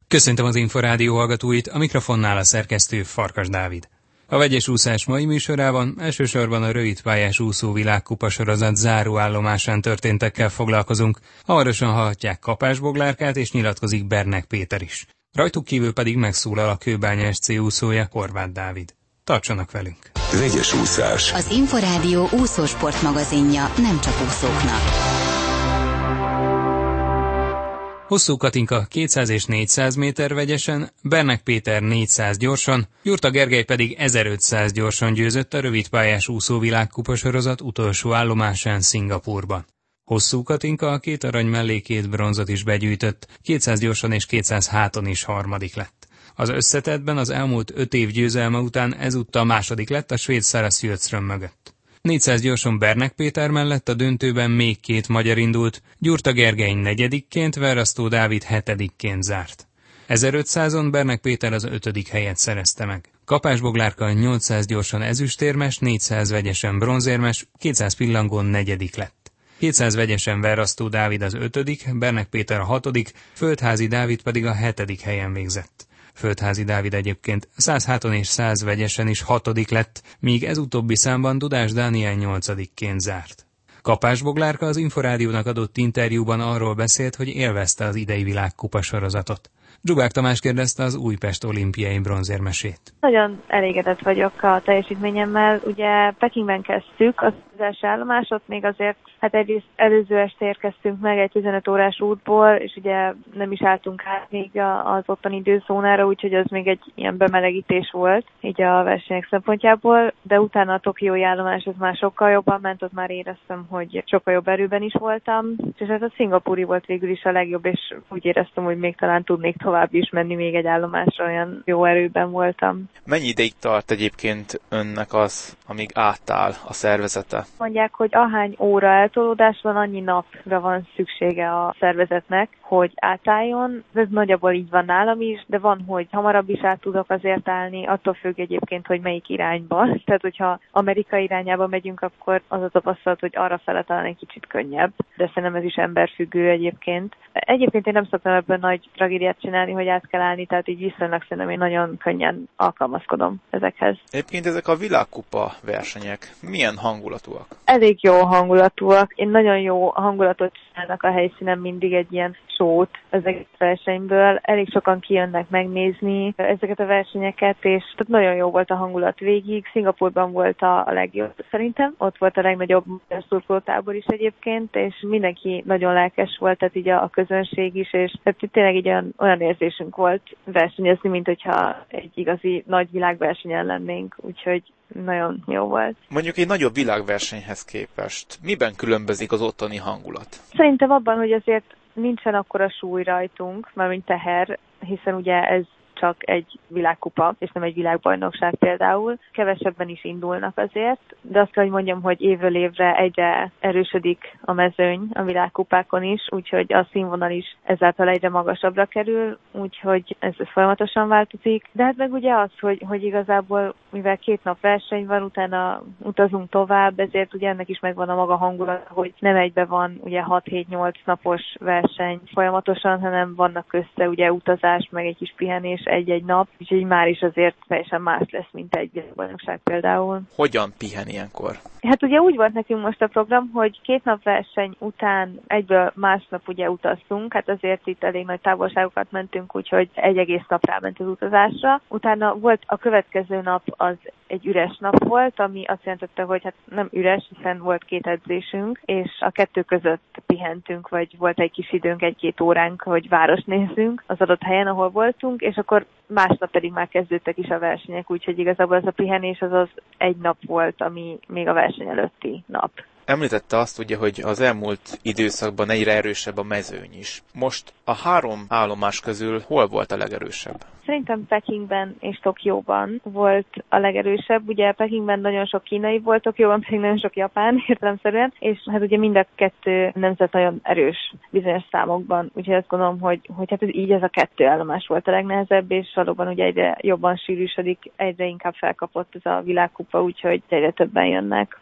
Köszöntöm az Inforádió hallgatóit, a mikrofonnál a szerkesztő Farkas Dávid. A vegyes úszás mai műsorában elsősorban a rövidpályás úszó világkupa sorozat záróállomásán történtekkel foglalkozunk. Hamarosan hallhatják Kapás Boglárkát és nyilatkozik Bernek Péter is. Rajtuk kívül pedig megszólal a Kőbánya SC úszója, Horváth Dávid. Tartsanak velünk! Vegyes úszás. Az Inforádió úszósport magazinja nem csak úszóknak. Hosszú Katinka 200 és 400 méter vegyesen, Bernek Péter 400 gyorsan, Gyurta Gergely pedig 1500 gyorsan győzött a rövidpályás úszó világkupa sorozat utolsó állomásán Szingapúrban. Hosszú Katinka a 2 arany mellé 2 bronzot is begyűjtött, 200 gyorsan és 200 háton is harmadik lett. Az összetettben az elmúlt 5 év győzelme után ezúttal második lett a svéd Sara Sjöström mögött. 400 gyorsan Bernek Péter mellett a döntőben még 2 magyar indult, Gyurta Gergely 4-ként, Verasztó Dávid 7-ként zárt. 1500-on Bernek Péter az 5. helyet szerezte meg. Kapás Boglárka 800 gyorsan ezüstérmes, 400 vegyesen bronzérmes, 200 pillangón 4. lett. 200 vegyesen Verasztó Dávid az 5., Bernek Péter a 6., Földházi Dávid pedig a 7. helyen végzett. Földházi Dávid egyébként 100 háton és 100 vegyesen is 6. lett, míg ez utóbbi számban Dudás Dániel 8-ként zárt. Kapás Boglárka az Inforádiónak adott interjúban arról beszélt, hogy élvezte az idei világkupa sorozatot. Zsubák Tamás kérdezte az Újpest olimpiai bronzérmesét. Nagyon elégedett vagyok a teljesítményemmel. Ugye Pekingben kezdtük az első állomásot, még azért egyrészt előző este érkeztünk meg egy 15 órás útból, és ugye nem is álltunk át még az ottani időzónára, úgyhogy az még egy ilyen bemelegítés volt, így a versenyek szempontjából, de utána a tokiói állomás az már sokkal jobban ment, ott már éreztem, hogy sokkal jobb erőben is voltam, és ez a szingapúri volt végül is a legjobb, és úgy éreztem, hogy még talán tudnék tovább is menni még egy állomásra, olyan jó erőben voltam. Mennyi ideig tart egyébként önnek az, amíg átáll a szervezete? Mondják, hogy ahány óra eltolódás van, annyi napra van szüksége a szervezetnek, hogy átálljon. Ez nagyjából így van nálam is, de van, hogy hamarabb is át tudok azért állni, attól függ egyébként, hogy melyik irányba. Tehát, hogyha Amerika irányába megyünk, akkor az a tapasztalat, hogy arra fele talán egy kicsit könnyebb, de szerintem ez is emberfüggő egyébként. Egyébként én nem szoktam ebből nagy tragédiát csinálni, hogy át kell állni, tehát így viszonylag szerintem én nagyon könnyen alkalmazkodom ezekhez. Egyébként ezek a világkupa versenyek milyen hangulatúak? Elég jó hangulatúak. Én nagyon jó hangulatot csinálnak a helyszínen, mindig egy ilyen sót ezeket a versenyből. Elég sokan kijönnek megnézni ezeket a versenyeket, és nagyon jó volt a hangulat végig. Szingapúrban volt a legjobb szerintem. Ott volt a legnagyobb szurkolótábor is egyébként, és mindenki nagyon lelkes volt, tehát így a közönség is, és tehát tényleg így olyan érzésünk volt versenyezni, mint hogyha egy igazi nagy világversenyen lennénk, úgyhogy nagyon jó volt. Mondjuk egy nagyobb világversenyhez képest miben különbözik az ottani hangulat? Szerintem abban, hogy azért nincsen akkora súly rajtunk, mármint teher, hiszen ugye ez csak egy világkupa, és nem egy világbajnokság például. Kevesebben is indulnak azért, de azt kell, hogy mondjam, hogy évről évre egyre erősödik a mezőny a világkupákon is, úgyhogy a színvonal is ezáltal egyre magasabbra kerül, úgyhogy ez folyamatosan változik. De hát meg ugye az, hogy igazából, mivel 2 nap verseny van, utána utazunk tovább, ezért ugye ennek is megvan a maga hangulat, hogy nem egybe van ugye 6-7-8 napos verseny folyamatosan, hanem vannak közte ugye utazás, meg egy kis pihenés egy-egy nap, úgyhogy már is azért teljesen más lesz, mint egy bajnokság például. Hogyan pihen ilyenkor? Hát ugye úgy volt nekünk most a program, hogy 2 nap verseny után egyből másnap ugye utaztunk, hát azért itt elég nagy távolságokat mentünk, úgyhogy egy egész nap ráment az utazásra. Utána volt a következő nap, az egy üres nap volt, ami azt jelentette, hogy hát nem üres, hiszen volt 2 edzésünk, és a 2 között pihentünk, vagy volt egy kis időnk, 1-2 óránk, hogy város nézzünk az adott helyen, ahol voltunk, és akkor másnap pedig már kezdődtek is a versenyek, úgyhogy igazából ez a pihenés az egy nap volt, ami még a verseny előtti nap. Említette azt ugye, hogy az elmúlt időszakban egyre erősebb a mezőny is. Most a 3 állomás közül hol volt a legerősebb? Szerintem Pekingben és Tokióban volt a legerősebb. Ugye Pekingben nagyon sok kínai volt, Tokióban pedig nagyon sok japán értelemszerűen, és hát ugye mind a 2 nemzet nagyon erős bizonyos számokban. Úgyhogy azt gondolom, hogy hát ez a 2 állomás volt a legnehezebb, és valóban ugye egyre jobban sűrűsödik, egyre inkább felkapott ez a világkupa, úgyhogy egyre többen jönnek.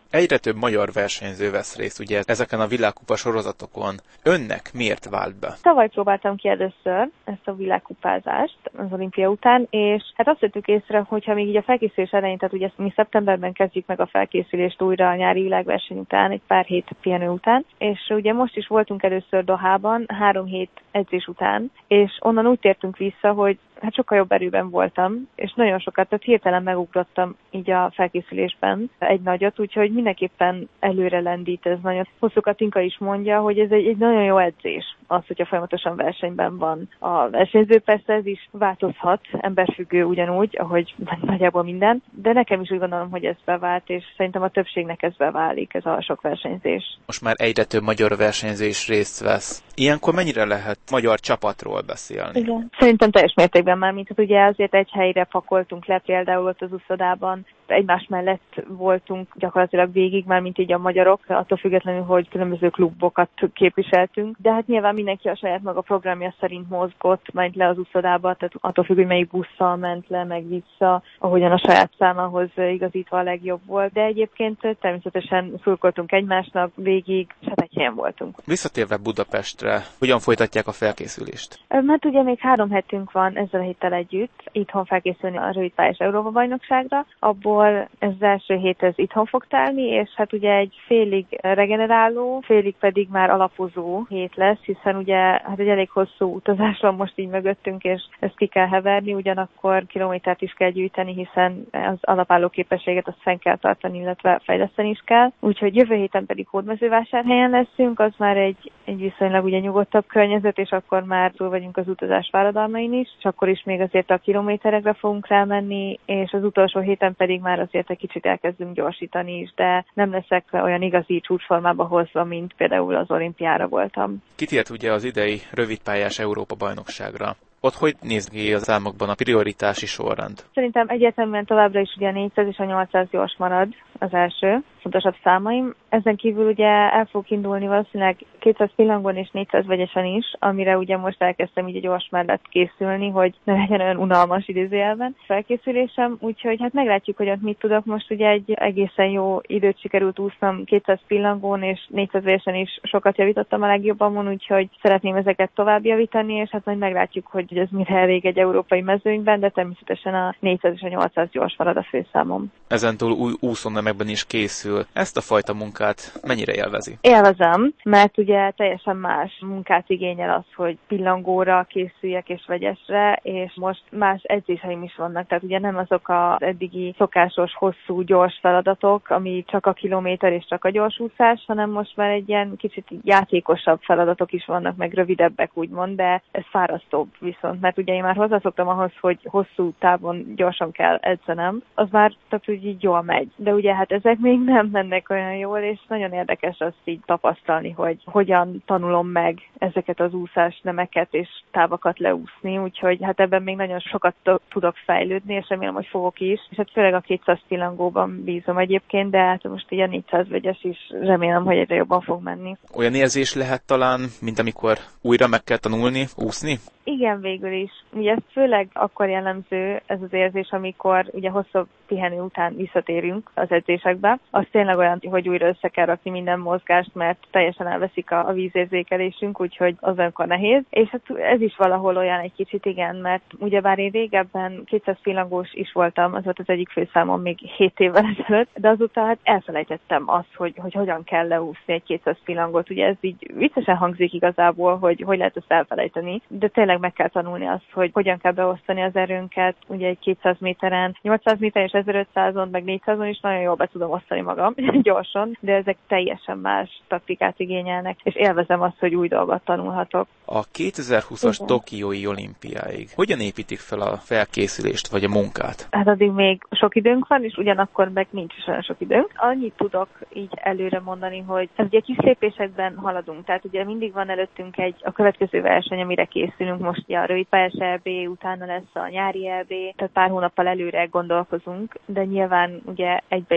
Egyre több magyar versenyző vesz részt ugye ezeken a világkupa sorozatokon. Önnek miért vált be? Tavaly próbáltam ki először ezt a világkupázást az olimpia után, és hát azt vettük észre, hogyha még így a felkészülés elején, tehát ugye mi szeptemberben kezdjük meg a felkészülést újra a nyári világverseny után, egy pár hét pihenő után, és ugye most is voltunk először Dohában, 3 hét edzés után, és onnan úgy tértünk vissza, hogy hát sokkal jobb erőben voltam, és nagyon sokat, tehát hirtelen megugrottam így a felkészülésben egy nagyot, úgyhogy mindenképpen előre lendít ez nagyon. Hosszú Katinka is mondja, hogy ez egy nagyon jó edzés, az, hogyha folyamatosan versenyben van a versenyző. Persze ez is változhat, emberfüggő ugyanúgy, ahogy nagyjából minden, de nekem is úgy gondolom, hogy ez bevált, és szerintem a többségnek ez beválik, ez a sok versenyzés. Most már egyre több magyar versenyző is részt vesz. Ilyenkor mennyire lehet magyar csapatról beszélni? Igen. Szerintem teljes mértékben már, mint ugye azért egy helyre pakoltunk le, például ott az úszodában, egymás mellett voltunk gyakorlatilag végig, már mint így a magyarok, attól függetlenül, hogy különböző klubokat képviseltünk, de hát nyilván mindenki a saját maga programja szerint mozgott, ment le az úszodába, tehát attól függ, hogy melyik busszal ment le, meg vissza, ahogyan a saját számához igazítva a legjobb volt, de egyébként természetesen szurkoltunk egymásnak végig, és hát egy helyen voltunk. Visszatérve Budapestre, hogyan folytatják a felkészülést? Hát ugye még 3 hetünk van ezzel a héttel együtt itthon felkészülni a rövidpályás Európa-bajnokságra, abból ez az első hét ez itthon fog telni, és hát ugye egy félig regeneráló, félig pedig már alapozó hét lesz, hiszen ugye hát egy elég hosszú utazás van most így mögöttünk, és ezt ki kell heverni, ugyanakkor kilométert is kell gyűjteni, hiszen az alapálló képességet azt fenn kell tartani, illetve fejleszteni is kell. Úgyhogy jövő héten pedig Hódmezővásárhelyen leszünk, az már egy viszonylag ugye nyugodtabb környezet, és akkor már túl vagyunk az utazás fáradalmain is, és akkor is még azért a kilométerekre fogunk rámenni, és az utolsó héten pedig már azért egy kicsit elkezdünk gyorsítani is, de nem leszek olyan igazi csúcsformába hozva, mint például az olimpiára voltam. Kitért ugye az idei rövidpályás Európa-bajnokságra. Ott hogy néz ki az álmokban a prioritási sorrend? Szerintem egyértelműen továbbra is ugye a 400 és a 800 gyors marad az első fontosabb számaim. Ezen kívül ugye el fogok indulni valószínűleg 200 pillangón és 400 vegyesen is, amire ugye most elkezdtem így a gyors mellett készülni, hogy ne legyen olyan unalmas idézőjelben felkészülésem, úgyhogy hát meglátjuk, hogy ott mit tudok. Most ugye egy egészen jó időt sikerült úsznom 200 pillangón és 400 vegyesen is sokat javítottam a legjobbamon, úgyhogy szeretném ezeket tovább javítani, és hát majd meglátjuk, hogy ez mire elég egy európai mezőnyben, de természetesen a 400 és a 800 gyors marad a főszámom. Ezentúl új úszónemekben is készül. Ezt a fajta munkát mennyire élvezi? Élvezem, mert ugye teljesen más munkát igényel az, hogy pillangóra készüljek és vegyesre, és most más edzéseim is vannak, tehát ugye nem azok az eddigi szokásos, hosszú, gyors feladatok, ami csak a kilométer és csak a gyorsúszás, hanem most már egy ilyen kicsit játékosabb feladatok is vannak, meg rövidebbek úgymond, de ez fárasztóbb viszont, mert ugye én már hozzászoktam ahhoz, hogy hosszú távon gyorsan kell edzenem, az már tehát úgy így jól megy. De ugye hát ezek még nem mennek olyan jól, és nagyon érdekes azt így tapasztalni, hogy hogyan tanulom meg ezeket az úszásnemeket és távakat leúszni, úgyhogy hát ebben még nagyon sokat tudok fejlődni, és remélem, hogy fogok is. És hát főleg a 200 pillangóban bízom egyébként, de hát most ugye a 400 vegyes is remélem, hogy egyre jobban fog menni. Olyan érzés lehet talán, mint amikor újra meg kell tanulni, úszni? Igen, végül is. Ugye ez főleg akkor jellemző ez az érzés, amikor ugye hosszabb pihenő után visszatérünk az edzésekbe. Az tényleg olyan, hogy újra össze kell rakni minden mozgást, mert teljesen elveszik a vízérzékelésünk, úgyhogy az olyankor nehéz. És hát ez is valahol olyan egy kicsit, igen, mert ugyebár én régebben 200 pillangós is voltam, az volt az egyik főszámom még 7 évvel ezelőtt, de azután hát elfelejtettem azt, hogy hogyan kell leúszni egy 200 pillangót. Ugye ez így viccesen hangzik igazából, hogy lehet ezt elfelejteni, de tényleg meg kell tanulni azt, hogy hogyan kell beosztani az erőnket, ugye egy 200 méteren, 800 méteren és 1500-on, meg 400-on is nagyon jól be tudom osztani magam gyorsan, de ezek teljesen más taktikát igényelnek, és élvezem azt, hogy új dolgot tanulhatok. A 2020-as Tokiói olimpiáig hogyan építik fel a felkészülést vagy a munkát? Hát addig még sok időnk van, és ugyanakkor meg nincs is olyan sok időnk. Annyit tudok így előre mondani, hogy hát ugye kis lépésekben haladunk, tehát ugye mindig van előttünk a következő verseny, amire készülünk, most ugye a rövidpályás EB, utána lesz a nyári EB, tehát pár hónappal előre gondolkozunk, de nyilván ugye egybe is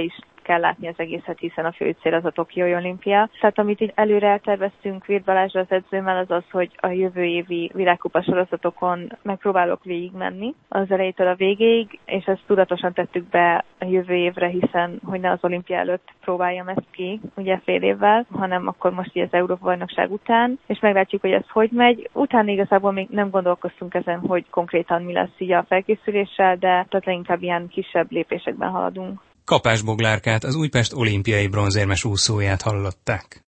kell látni az egészet, hiszen a fő cél az a Tokiói olimpia. Tehát amit így előre elterveztünk Virth Balázsra, az edzőmmel, az az, hogy a jövő évi világkupa sorozatokon megpróbálok végigmenni az elejétől a végéig, és ezt tudatosan tettük be a jövő évre, hiszen hogy ne az olimpia előtt próbáljam ezt ki, ugye fél évvel, hanem akkor most így az Európa-bajnokság után, és meglátjuk, hogy ez hogy megy. Utána igazából még nem gondolkoztunk ezen, hogy konkrétan mi lesz így a felkészüléssel, de tehát inkább ilyen kisebb lépésekben haladunk. Kapás Boglárkát, az Újpest olimpiai bronzérmes úszóját hallották.